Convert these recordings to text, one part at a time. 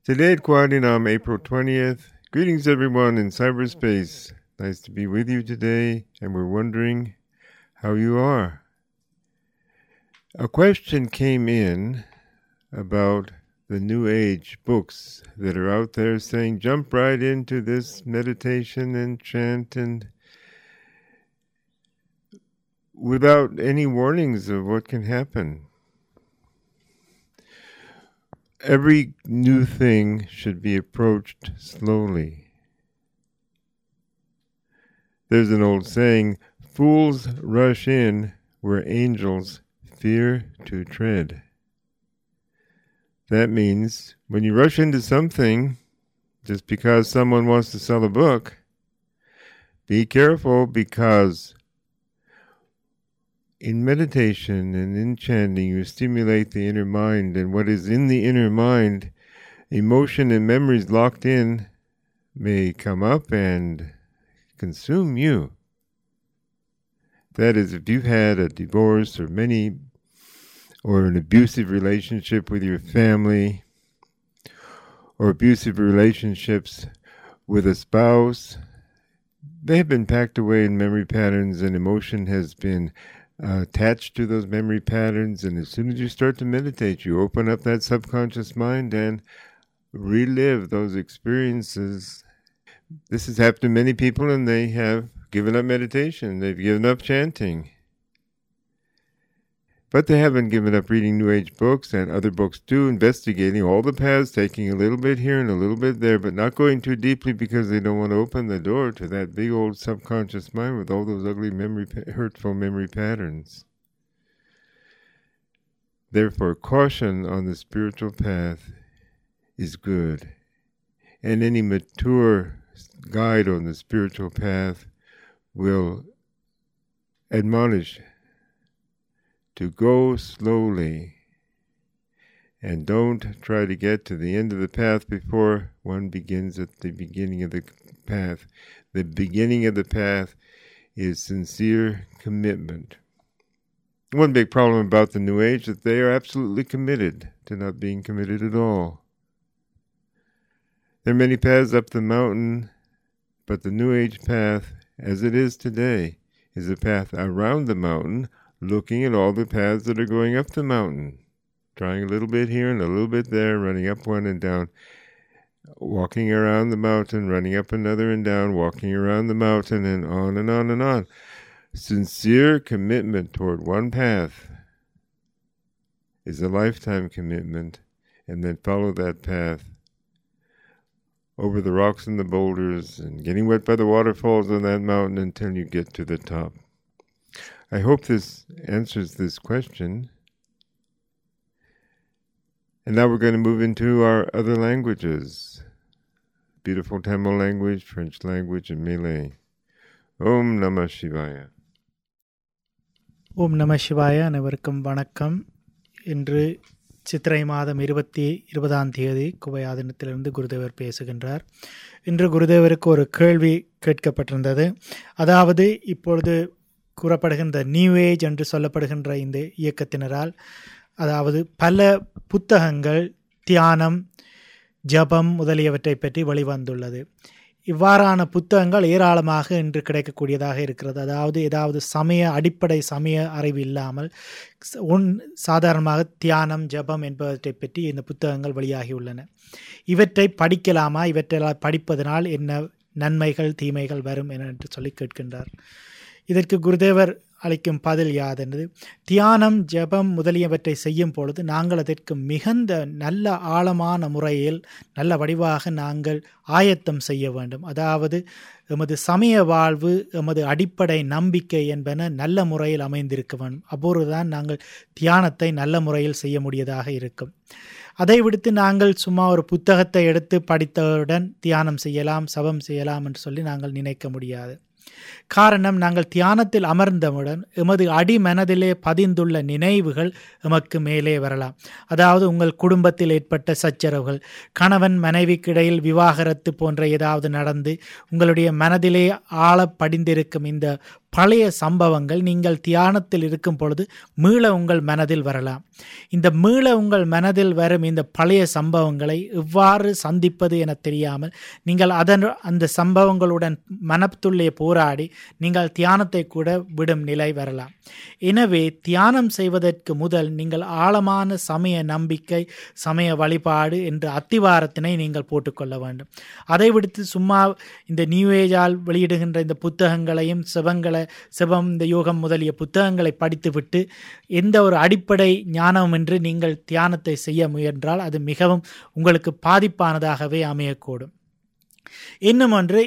Today at Quadinam, April 20th. Greetings everyone in cyberspace. Nice to be with you today, and we're wondering how you are. A question came in about the New Age books that are out there saying jump right into this meditation and chant and without any warnings of what can happen. Every new thing should be approached slowly. There's an old saying, fools rush in where angels fear to tread. That means when you rush into something, just because someone wants to sell a book, be careful, because in meditation and in chanting, you stimulate the inner mind, and what is in the inner mind, emotion and memories locked in, may come up and consume you. That is, if you've had a divorce or an abusive relationship with your family, or abusive relationships with a spouse, they have been packed away in memory patterns, and emotion has been attached to those memory patterns. And as soon as you start to meditate, you open up that subconscious mind and relive those experiences. This has happened to many people, and they have given up meditation. They've given up chanting. But they haven't given up reading New Age books and other books too, investigating all the paths, taking a little bit here and a little bit there, but not going too deeply because they don't want to open the door to that big old subconscious mind with all those ugly hurtful memory patterns. Therefore, caution on the spiritual path is good. And any mature guide on the spiritual path will admonish to go slowly, and don't try to get to the end of the path before one begins at the beginning of the path. The beginning of the path is sincere commitment. One big problem about the New Age is that they are absolutely committed to not being committed at all. There are many paths up the mountain, but the New Age path, as it is today, is a path around the mountain, looking at all the paths that are going up the mountain, trying a little bit here and a little bit there, running up one and down, walking around the mountain, running up another and down, walking around the mountain, and on and on and on. Sincere commitment toward one path is a lifetime commitment, and then follow that path over the rocks and the boulders and getting wet by the waterfalls on that mountain until you get to the top. I hope this answers this question. And now we're going to move into our other languages. Beautiful Tamil language, French language, and Malay. Om Namah Shivaya. ஓம் நம சிவாய. அனைவருக்கும் வணக்கம். இன்று சித்திரை மாதம் 20 குவையா தினத்திலிருந்து குருதேவர் பேசுகின்றார். இன்று குருதேவருக்கு ஒரு கேள்வி கேட்கப்பட்டிருந்தது. அதாவது, இப்பொழுது கூறப்படுகின்ற நியூ ஏஜ் என்று சொல்லப்படுகின்ற இந்த இயக்கத்தினரால், அதாவது பல புத்தகங்கள் தியானம், ஜபம் முதலியவற்றை பற்றி வெளிவந்துள்ளது. இவ்வாறான புத்தகங்கள் ஏராளமாக இன்று கிடைக்கக்கூடியதாக இருக்கிறது. அதாவது அடிப்படை சமய அறிவு இல்லாமல் சாதாரணமாக தியானம், ஜபம் என்பவற்றை பற்றி இந்த புத்தகங்கள் வெளியாகியுள்ளன. இவற்றை படிக்கலாமா? இவற்றை படிப்பதனால் என்ன நன்மைகள் தீமைகள் வரும் என்று சொல்லி கேட்கின்றார். இதற்கு குருதேவர் அளிக்கும் பதில் யாதென்று, தியானம், ஜபம் முதலியவற்றை செய்யும் பொழுது நாங்கள் அதற்கு மிகுந்த நல்ல ஆழமான முறையில் நல்ல வடிவாக நாங்கள் ஆயத்தம் செய்ய வேண்டும். அதாவது எமது சமய வாழ்வு, எமது அடிப்படை நம்பிக்கை என்பன நல்ல முறையில் அமைந்திருக்க வேண்டும். அப்பொழுதுதான் நாங்கள் தியானத்தை நல்ல முறையில் செய்ய முடியதாக இருக்கும். அதை விடுத்து நாங்கள் சும்மா ஒரு புத்தகத்தை எடுத்து படித்தவுடன் தியானம் செய்யலாம், சபம் செய்யலாம் என்று சொல்லி நாங்கள் நினைக்க முடியாது. காரணம், நாங்கள் தியானத்தில் அமர்ந்தவுடன் எமது அடிமனதிலே பதிந்துள்ள நினைவுகள் எமக்கு மேலே வரலாம். அதாவது உங்கள் குடும்பத்தில் ஏற்பட்ட சச்சரவுகள், கணவன் மனைவிக்கு இடையில் விவாகரத்து போன்ற ஏதாவது நடந்து உங்களுடைய மனதிலே ஆழ படிந்திருக்கும் இந்த பழைய சம்பவங்கள் நீங்கள் தியானத்தில் இருக்கும் பொழுது மீள உங்கள் மனதில் வரலாம். இந்த மீள உங்கள் மனதில் வரும் இந்த பழைய சம்பவங்களை எவ்வாறு சந்திப்பது என தெரியாமல் நீங்கள் அந்த சம்பவங்களுடன் மனத்துள்ளே போராடி நீங்கள் தியானத்தை கூட விடும் நிலை வரலாம். எனவே தியானம் செய்வதற்கு முதல் நீங்கள் ஆழமான சமய நம்பிக்கை, சமய வழிபாடு என்ற அத்திவாரத்தினை நீங்கள் போட்டுக்கொள்ள வேண்டும். அதை விடுத்து சும்மா இந்த நியூ ஏஜால் வெளியிடுகின்ற இந்த புத்தகங்களையும் சிவம், இந்த யோகம் முதலிய புத்தகங்களை படித்துவிட்டு எந்த ஒரு அடிப்படை ஞானமின்றி நீங்கள் தியானத்தை செய்ய முயன்றால் அது மிகவும் உங்களுக்கு பாதிப்பானதாகவே அமையக்கூடும். இன்னும் ஒன்று,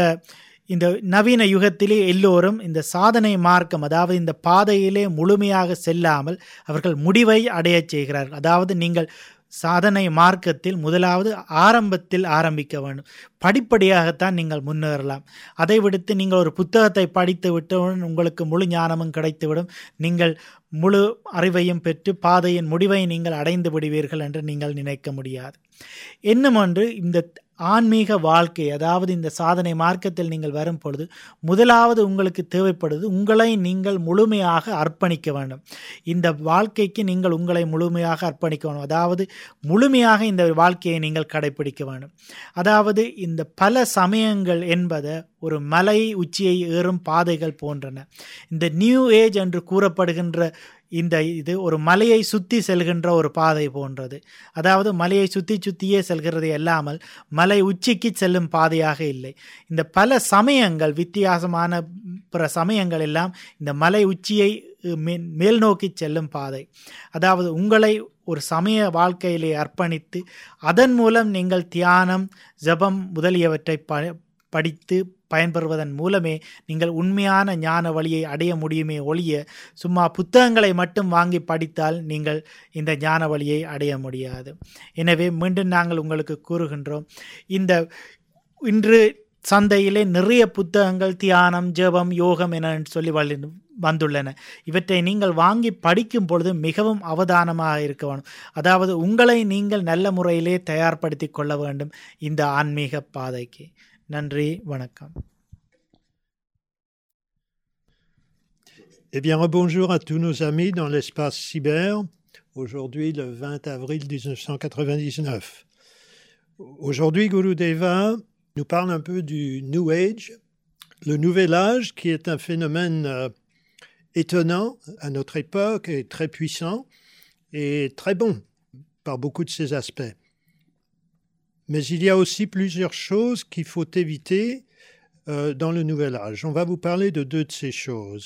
இந்த நவீன யுகத்திலே எல்லோரும் இந்த சாதனை மார்க்கம், அதாவது இந்த பாதையிலே முழுமையாக செல்லாமல் அவர்கள் முடிவை அடையச் செய்கிறார்கள். அதாவது நீங்கள் சாதனை மார்க்கத்தில் முதலாவது ஆரம்பத்தில் ஆரம்பிக்க வேண்டும். படிப்படியாகத்தான் நீங்கள் முன்னேறலாம். அதை விடுத்து நீங்கள் ஒரு புத்தகத்தை படித்து விட்டவுடன் உங்களுக்கு முழு ஞானமும் கிடைத்துவிடும், நீங்கள் முழு அறிவையும் பெற்று பாதையின் முடிவை நீங்கள் அடைந்து விடுவீர்கள் என்று நீங்கள் நினைக்க முடியாது. இன்னும் ஒன்று, இந்த ஆன்மீக வாழ்க்கை, அதாவது இந்த சாதனை மார்க்கத்தில் நீங்கள் வரும் பொழுது முதலாவது உங்களுக்கு தேவைப்படுவது உங்களை நீங்கள் முழுமையாக அர்ப்பணிக்க வேண்டும். இந்த வாழ்க்கைக்கு நீங்கள் உங்களை முழுமையாக அர்ப்பணிக்க வேண்டும். அதாவது முழுமையாக இந்த வாழ்க்கையை நீங்கள் கடைபிடிக்க வேண்டும். அதாவது இந்த பல சமயங்கள் என்பது ஒரு மலை உச்சியை ஏறும் பாதைகள் போன்றன. இந்த நியூ ஏஜ் என்று கூறப்படுகின்ற இது ஒரு மலையை சுற்றி செல்கின்ற ஒரு பாதை போன்றது. அதாவது மலையை சுற்றியே செல்கிறது அல்லாமல் மலை உச்சிக்கு செல்லும் பாதையாக இல்லை. இந்த பல சமயங்கள், வித்தியாசமான பிற சமயங்கள் எல்லாம் இந்த மலை உச்சியை மேல் நோக்கி செல்லும் பாதை. அதாவது உங்களை ஒரு சமய வாழ்க்கையிலே அர்ப்பணித்து அதன் மூலம் நீங்கள் தியானம், ஜபம் முதலியவற்றை படித்து பயன்பெறுவதன் மூலமே நீங்கள் உண்மையான ஞான வழியை அடைய முடியுமே ஒழிய சும்மா புத்தகங்களை மட்டும் வாங்கி படித்தால் நீங்கள் இந்த ஞான வழியை அடைய முடியாது. எனவே மீண்டும் நாங்கள் உங்களுக்கு கூறுகின்றோம், இன்று சந்தையிலே நிறைய புத்தகங்கள் தியானம், ஜெபம், யோகம் என சொல்லி வந்துள்ளன. இவற்றை நீங்கள் வாங்கி படிக்கும் பொழுது மிகவும் அவதானமாக இருக்க வேண்டும். அதாவது உங்களை நீங்கள் நல்ல முறையிலே தயார்படுத்தி கொள்ள வேண்டும் இந்த ஆன்மீக பாதைக்கு. நன்றி, வணக்கம். Eh bien, bonjour à tous nos amis dans l'espace cyber, aujourd'hui le 20 avril 1999. Aujourd'hui, Gurudeva nous parle un peu du New Age, le nouvel âge qui est un phénomène étonnant à notre époque et très puissant et très bon par beaucoup de ses aspects. Mais il y a aussi plusieurs choses qu'il faut éviter dans le nouvel âge. On va vous parler de deux de ces choses.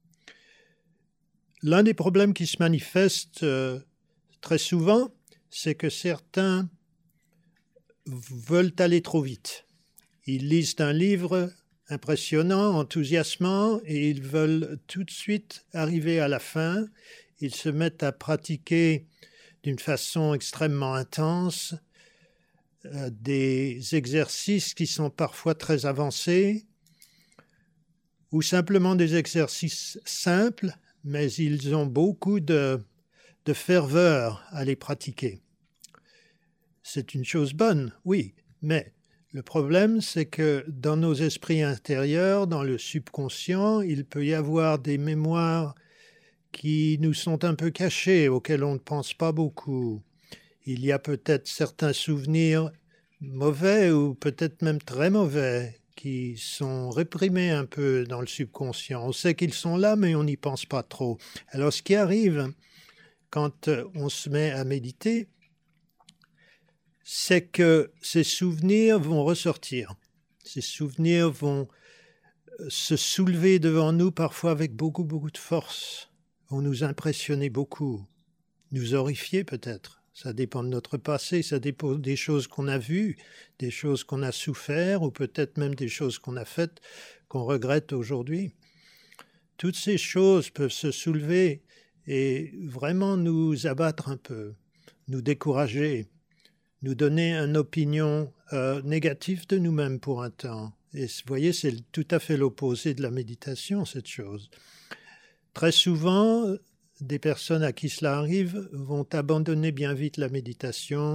L'un des problèmes qui se manifestent très souvent, c'est que certains veulent aller trop vite. Ils lisent un livre impressionnant, enthousiasmant, et ils veulent tout de suite arriver à la fin. Ils se mettent à pratiquer d'une façon extrêmement intense des exercices qui sont parfois très avancés, ou simplement des exercices simples, mais ils ont beaucoup de ferveur à les pratiquer. C'est une chose bonne, oui, mais le problème, c'est que dans nos esprits intérieurs, dans le subconscient, il peut y avoir des mémoires qui nous sont un peu cachées, auxquelles on ne pense pas beaucoup. Il y a peut-être certains souvenirs mauvais ou peut-être même très mauvais qui sont réprimés un peu dans le subconscient. On sait qu'ils sont là, mais on n'y pense pas trop. Alors, ce qui arrive quand on se met à méditer, c'est que ces souvenirs vont ressortir. Ces souvenirs vont se soulever devant nous, parfois avec beaucoup, beaucoup de force, vont nous impressionner beaucoup, nous horrifier peut-être. Ça dépend de notre passé, ça dépend des choses qu'on a vues, des choses qu'on a souffert, ou peut-être même des choses qu'on a faites, qu'on regrette aujourd'hui. Toutes ces choses peuvent se soulever et vraiment nous abattre un peu, nous décourager, nous donner une opinion négative de nous-mêmes pour un temps. Et vous voyez, c'est tout à fait l'opposé de la méditation, cette chose. Très souvent, des personnes à qui cela arrive vont abandonner bien vite la méditation,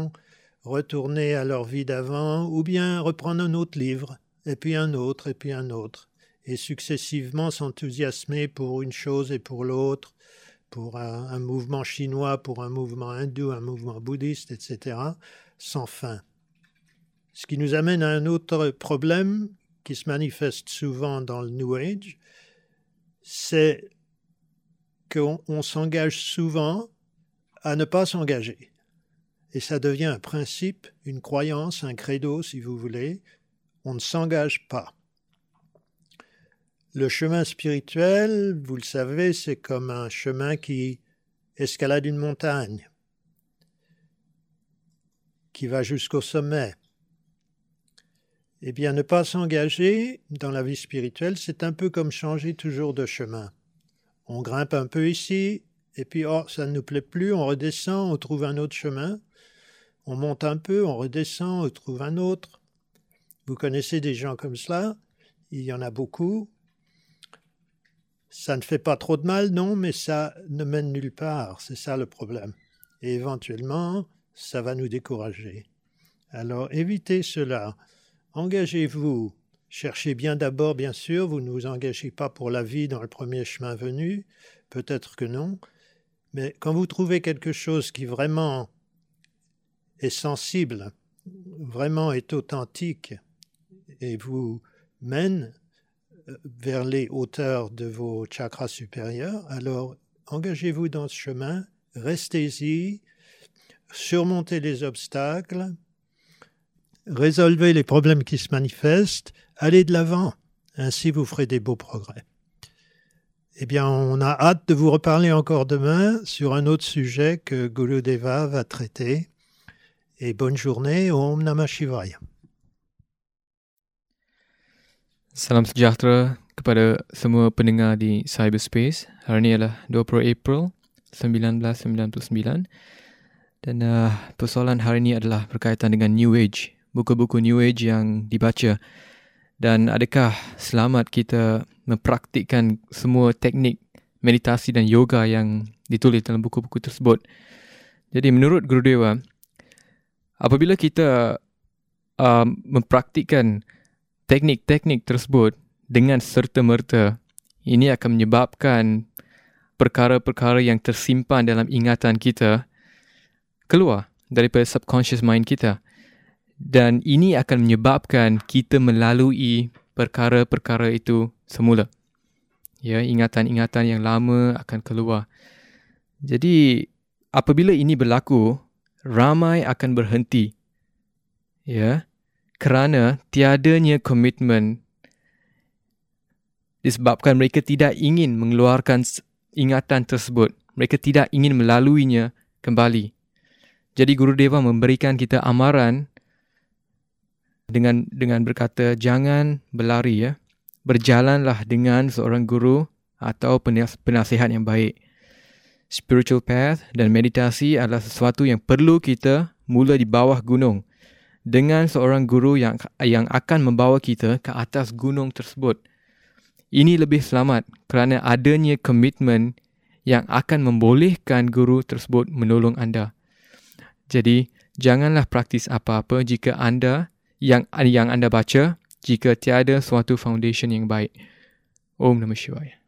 retourner à leur vie d'avant, ou bien reprendre un autre livre, et puis un autre, et puis un autre. et successivement s'enthousiasmer pour une chose et pour l'autre, pour un mouvement chinois, pour un mouvement hindou, un mouvement bouddhiste, etc., sans fin. Ce qui nous amène à un autre problème qui se manifeste souvent dans le New Age, c'est qu'on s'engage souvent à ne pas s'engager. Et ça devient un principe, une croyance, un credo, si vous voulez. On ne s'engage pas. Le chemin spirituel, vous le savez, c'est comme un chemin qui escalade une montagne, qui va jusqu'au sommet. Eh bien, ne pas s'engager dans la vie spirituelle, c'est un peu comme changer toujours de chemin. On grimpe un peu ici, et puis ça ne nous plaît plus, on redescend, on trouve un autre chemin. On monte un peu, on redescend, on trouve un autre. Vous connaissez des gens comme cela, il y en a beaucoup. Ça ne fait pas trop de mal, non, mais ça ne mène nulle part, c'est ça le problème. Et éventuellement, ça va nous décourager. Alors, évitez cela. Engagez-vous. Cherchez bien d'abord, bien sûr, vous ne vous engagez pas pour la vie dans le premier chemin venu, peut-être que non, mais quand vous trouvez quelque chose qui vraiment est sensible, vraiment est authentique et vous mène vers les hauteurs de vos chakras supérieurs, alors engagez-vous dans ce chemin, restez-y, surmontez les obstacles, résolvez les problèmes qui se manifestent, allez de l'avant, ainsi vous ferez des beaux progrès. Eh bien, on a hâte de vous reparler encore demain sur un autre sujet que Gurudeva va traiter. Et bonne journée, Om Namah Shivaya. Salam sejahtera kepada semua pendengar di Cyberspace. Hari ini adalah 20 April 1999 dan persoalan hari ini adalah berkaitan dengan New Age, buku-buku New Age yang dibaca, dan adakah selamat kita mempraktikkan semua teknik meditasi dan yoga yang ditulis dalam buku-buku tersebut. Jadi menurut Gurudewa, apabila kita mempraktikkan teknik-teknik tersebut dengan serta-merta, ini akan menyebabkan perkara-perkara yang tersimpan dalam ingatan kita keluar daripada subconscious mind kita. Dan ini akan menyebabkan kita melalui perkara-perkara itu semula. Ya, ingatan-ingatan yang lama akan keluar. Jadi, apabila ini berlaku, ramai akan berhenti. Ya, kerana tiadanya komitmen disebabkan mereka tidak ingin mengeluarkan ingatan tersebut. Mereka tidak ingin melaluinya kembali. Jadi Gurudeva memberikan kita amaran dengan berkata, jangan berlari, ya. Berjalanlah dengan seorang guru atau penasihat yang baik. Spiritual path dan meditasi adalah sesuatu yang perlu kita mula di bawah gunung, dengan seorang guru yang akan membawa kita ke atas gunung tersebut. Ini lebih selamat kerana adanya komitmen yang akan membolehkan guru tersebut menolong anda. Jadi, janganlah praktis apa-apa jika anda yang anda baca, jika tiada suatu foundation yang baik. Om Namah Shivaya.